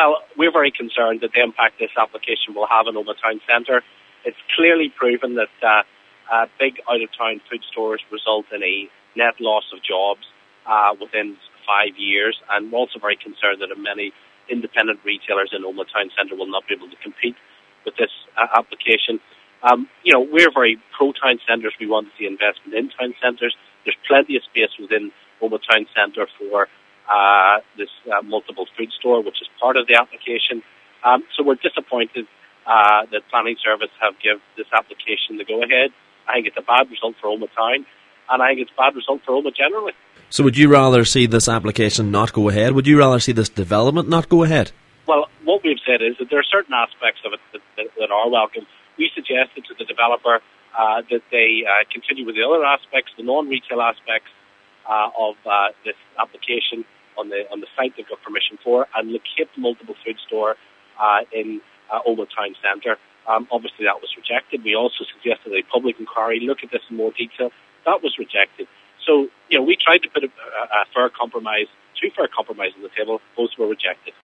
Well, we're very concerned that the impact this application will have in Omagh Town Centre. It's clearly proven that big out-of-town food stores result in a net loss of jobs within 5 years, and we're also very concerned that many independent retailers in Omagh Town Centre will not be able to compete with this application. We're very pro-town centres. We want to see investment in town centres. There's plenty of space within Omagh Town Centre for this multiple food store, which is part of the application. So we're disappointed that Planning Service have given this application the go-ahead. I think it's a bad result for Omagh Town, and I think it's a bad result for Omagh generally. So would you rather see this application not go ahead? Would you rather see this development not go ahead? Well, what we've said is that there are certain aspects of it that are welcome. We suggested to the developer that they continue with the other aspects, the non-retail aspects of this application on the site they've got permission for, and locate the multiple food store in Omagh Town Centre. Obviously that was rejected. We also suggested a public inquiry, look at this in more detail. That was rejected. So, we tried to put two fair compromise on the table. Both were rejected.